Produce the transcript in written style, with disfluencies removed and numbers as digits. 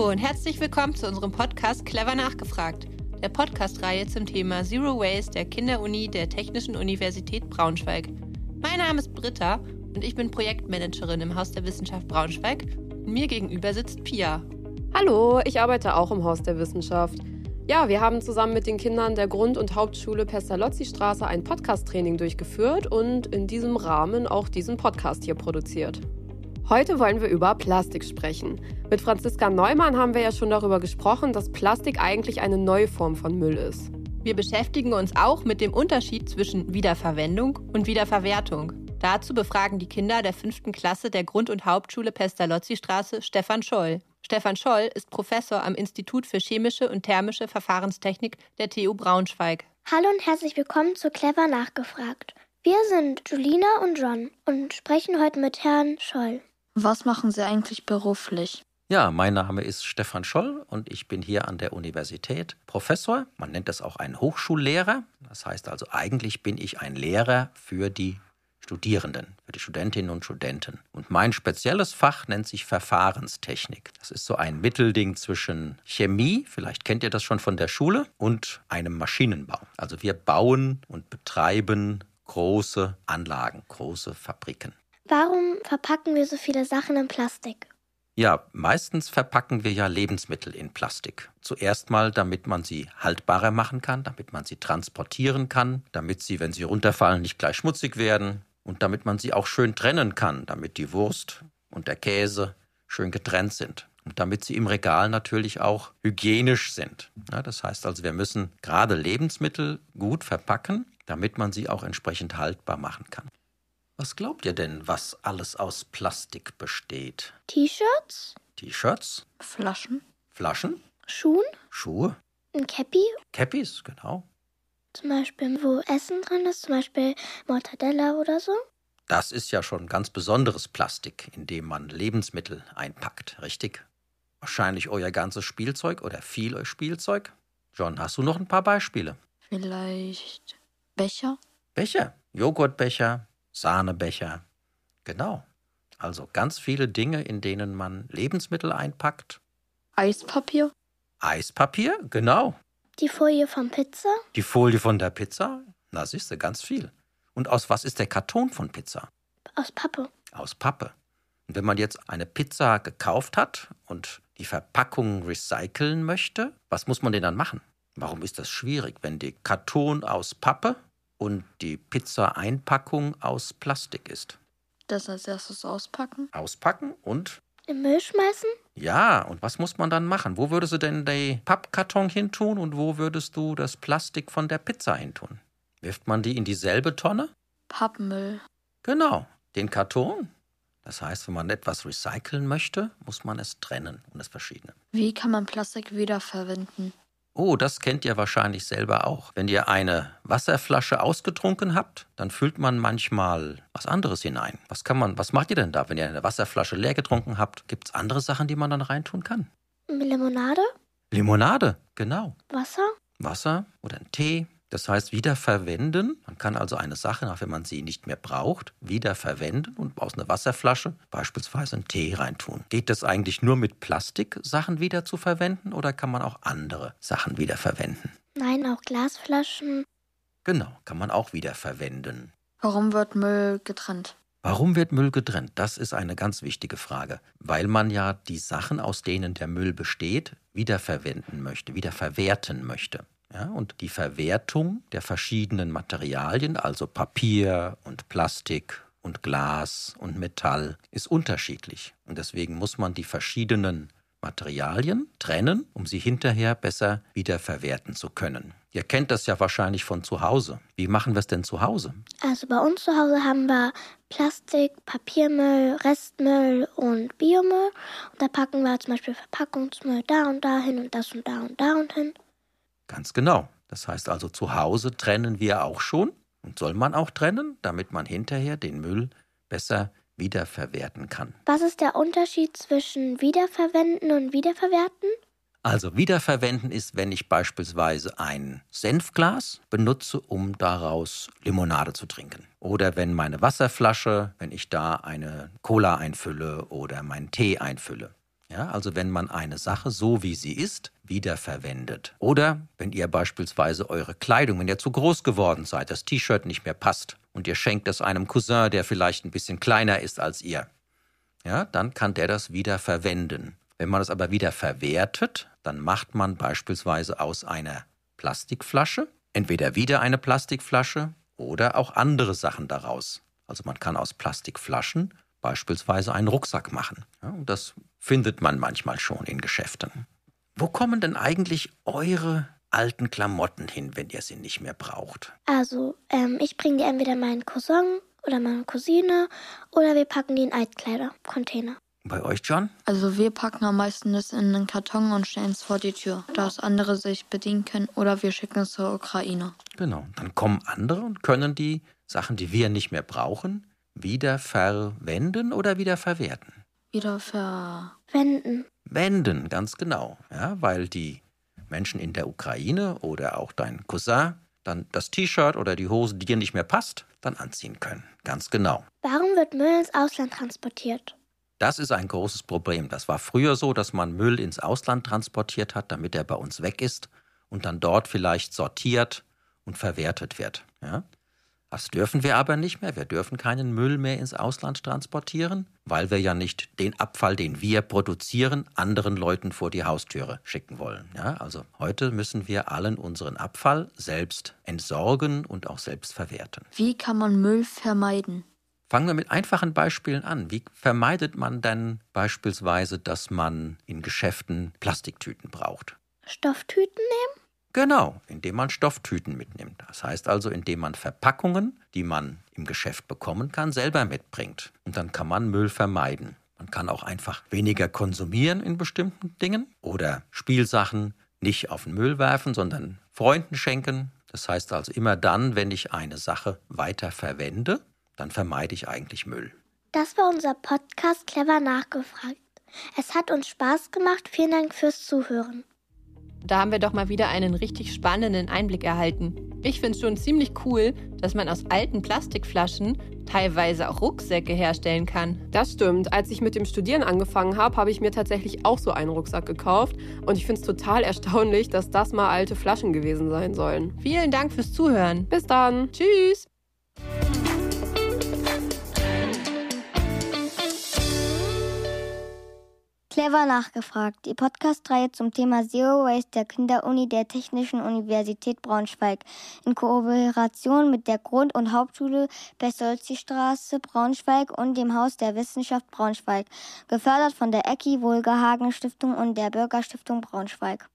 Hallo und herzlich willkommen zu unserem Podcast Clever nachgefragt, der Podcast-Reihe zum Thema Zero Waste der Kinderuni der Technischen Universität Braunschweig. Mein Name ist Britta und ich bin Projektmanagerin im Haus der Wissenschaft Braunschweig und mir gegenüber sitzt Pia. Hallo, ich arbeite auch im Haus der Wissenschaft. Ja, wir haben zusammen mit den Kindern der Grund- und Hauptschule Pestalozzi-Straße ein Podcast-Training durchgeführt und in diesem Rahmen auch diesen Podcast hier produziert. Heute wollen wir über Plastik sprechen. Mit Franziska Neumann haben wir ja schon darüber gesprochen, dass Plastik eigentlich eine neue Form von Müll ist. Wir beschäftigen uns auch mit dem Unterschied zwischen Wiederverwendung und Wiederverwertung. Dazu befragen die Kinder der 5. Klasse der Grund- und Hauptschule Pestalozzi-Straße Stefan Scholl. Stefan Scholl ist Professor am Institut für chemische und thermische Verfahrenstechnik der TU Braunschweig. Hallo und herzlich willkommen zu Clever nachgefragt. Wir sind Julina und John und sprechen heute mit Herrn Scholl. Was machen Sie eigentlich beruflich? Ja, mein Name ist Stefan Scholl und ich bin hier an der Universität Professor. Man nennt das auch einen Hochschullehrer. Das heißt also, eigentlich bin ich ein Lehrer für die Studierenden, für die Studentinnen und Studenten. Und mein spezielles Fach nennt sich Verfahrenstechnik. Das ist so ein Mittelding zwischen Chemie, vielleicht kennt ihr das schon von der Schule, und einem Maschinenbau. Also wir bauen und betreiben große Anlagen, große Fabriken. Warum verpacken wir so viele Sachen in Plastik? Ja, meistens verpacken wir ja Lebensmittel in Plastik. Zuerst mal, damit man sie haltbarer machen kann, damit man sie transportieren kann, damit sie, wenn sie runterfallen, nicht gleich schmutzig werden und damit man sie auch schön trennen kann, damit die Wurst und der Käse schön getrennt sind und damit sie im Regal natürlich auch hygienisch sind. Ja, das heißt also, wir müssen gerade Lebensmittel gut verpacken, damit man sie auch entsprechend haltbar machen kann. Was glaubt ihr denn, was alles aus Plastik besteht? T-Shirts? T-Shirts? Flaschen? Flaschen? Schuhen? Schuhe? Ein Cappy? Cappies, genau. Zum Beispiel, wo Essen drin ist, zum Beispiel Mortadella oder so. Das ist ja schon ganz besonderes Plastik, in dem man Lebensmittel einpackt, richtig? Wahrscheinlich euer ganzes Spielzeug oder viel Spielzeug. John, hast du noch ein paar Beispiele? Vielleicht Becher? Becher, Joghurtbecher, Sahnebecher. Genau. Also ganz viele Dinge, in denen man Lebensmittel einpackt. Eispapier? Eispapier, genau. Die Folie von Pizza? Die Folie von der Pizza, na siehst du, ganz viel. Und aus was ist der Karton von Pizza? Aus Pappe. Aus Pappe. Und wenn man jetzt eine Pizza gekauft hat und die Verpackung recyceln möchte, was muss man denn dann machen? Warum ist das schwierig, wenn der Karton aus Pappe und die Pizza-Einpackung aus Plastik ist? Das als erstes auspacken? Auspacken und? Im Müll schmeißen? Ja, und was muss man dann machen? Wo würdest du denn den Pappkarton hintun und wo würdest du das Plastik von der Pizza hintun? Wirft man die in dieselbe Tonne? Pappmüll. Genau, den Karton. Das heißt, wenn man etwas recyceln möchte, muss man es trennen und das Verschiedene. Wie kann man Plastik wiederverwenden? Oh, das kennt ihr wahrscheinlich selber auch. Wenn ihr eine Wasserflasche ausgetrunken habt, dann füllt man manchmal was anderes hinein. Was macht ihr denn da, wenn ihr eine Wasserflasche leer getrunken habt? Gibt es andere Sachen, die man dann reintun kann? Limonade? Limonade, genau. Wasser? Wasser oder ein Tee. Das heißt, wiederverwenden. Man kann also eine Sache, auch wenn man sie nicht mehr braucht, wiederverwenden und aus einer Wasserflasche beispielsweise einen Tee reintun. Geht das eigentlich nur mit Plastiksachen wieder zu verwenden oder kann man auch andere Sachen wiederverwenden? Nein, auch Glasflaschen. Genau, kann man auch wiederverwenden. Warum wird Müll getrennt? Warum wird Müll getrennt? Das ist eine ganz wichtige Frage. Weil man ja die Sachen, aus denen der Müll besteht, wiederverwenden möchte, wiederverwerten möchte. Ja, und die Verwertung der verschiedenen Materialien, also Papier und Plastik und Glas und Metall, ist unterschiedlich. Und deswegen muss man die verschiedenen Materialien trennen, um sie hinterher besser wiederverwerten zu können. Ihr kennt das ja wahrscheinlich von zu Hause. Wie machen wir es denn zu Hause? Also bei uns zu Hause haben wir Plastik, Papiermüll, Restmüll und Biomüll. Und da packen wir zum Beispiel Verpackungsmüll da und da hin und das und da und da und hin. Ganz genau. Das heißt also, zu Hause trennen wir auch schon und soll man auch trennen, damit man hinterher den Müll besser wiederverwerten kann. Was ist der Unterschied zwischen Wiederverwenden und Wiederverwerten? Also wiederverwenden ist, wenn ich beispielsweise ein Senfglas benutze, um daraus Limonade zu trinken. Oder wenn meine Wasserflasche, wenn ich da eine Cola einfülle oder meinen Tee einfülle. Ja, also wenn man eine Sache so wie sie ist, wiederverwendet. Oder wenn ihr beispielsweise eure Kleidung, wenn ihr zu groß geworden seid, das T-Shirt nicht mehr passt und ihr schenkt es einem Cousin, der vielleicht ein bisschen kleiner ist als ihr, ja, dann kann der das wieder verwenden. Wenn man das aber wieder verwertet, dann macht man beispielsweise aus einer Plastikflasche entweder wieder eine Plastikflasche oder auch andere Sachen daraus. Also man kann aus Plastikflaschen beispielsweise einen Rucksack machen. Ja, und das findet man manchmal schon in Geschäften. Wo kommen denn eigentlich eure alten Klamotten hin, wenn ihr sie nicht mehr braucht? Also, ich bringe die entweder meinen Cousin oder meine Cousine oder wir packen die in Altkleidercontainer. Bei euch, John? Also wir packen am meisten das in einen Karton und stellen es vor die Tür, dass andere sich bedienen können oder wir schicken es zur Ukraine. Genau, dann kommen andere und können die Sachen, die wir nicht mehr brauchen, wieder verwenden oder wieder verwerten. Wieder Wenden, ganz genau. Ja, weil die Menschen in der Ukraine oder auch dein Cousin dann das T-Shirt oder die Hose, die dir nicht mehr passt, dann anziehen können. Ganz genau. Warum wird Müll ins Ausland transportiert? Das ist ein großes Problem. Das war früher so, dass man Müll ins Ausland transportiert hat, damit er bei uns weg ist und dann dort vielleicht sortiert und verwertet wird. Ja? Das dürfen wir aber nicht mehr. Wir dürfen keinen Müll mehr ins Ausland transportieren, weil wir ja nicht den Abfall, den wir produzieren, anderen Leuten vor die Haustüre schicken wollen. Ja? Also heute müssen wir allen unseren Abfall selbst entsorgen und auch selbst verwerten. Wie kann man Müll vermeiden? Fangen wir mit einfachen Beispielen an. Wie vermeidet man denn beispielsweise, dass man in Geschäften Plastiktüten braucht? Stofftüten nehmen? Genau, indem man Stofftüten mitnimmt. Das heißt also, indem man Verpackungen, die man im Geschäft bekommen kann, selber mitbringt. Und dann kann man Müll vermeiden. Man kann auch einfach weniger konsumieren in bestimmten Dingen oder Spielsachen nicht auf den Müll werfen, sondern Freunden schenken. Das heißt also, immer dann, wenn ich eine Sache weiter verwende, dann vermeide ich eigentlich Müll. Das war unser Podcast Clever nachgefragt. Es hat uns Spaß gemacht. Vielen Dank fürs Zuhören. Da haben wir doch mal wieder einen richtig spannenden Einblick erhalten. Ich finde es schon ziemlich cool, dass man aus alten Plastikflaschen teilweise auch Rucksäcke herstellen kann. Das stimmt. Als ich mit dem Studieren angefangen habe ich mir tatsächlich auch so einen Rucksack gekauft. Und ich finde es total erstaunlich, dass das mal alte Flaschen gewesen sein sollen. Vielen Dank fürs Zuhören. Bis dann. Tschüss. Clever nachgefragt, die Podcast-Reihe zum Thema Zero Waste der Kinderuni der Technischen Universität Braunschweig in Kooperation mit der Grund- und Hauptschule Pestalozzi-Straße Braunschweig und dem Haus der Wissenschaft Braunschweig, gefördert von der Ecki Wohlgehagen Stiftung und der Bürgerstiftung Braunschweig.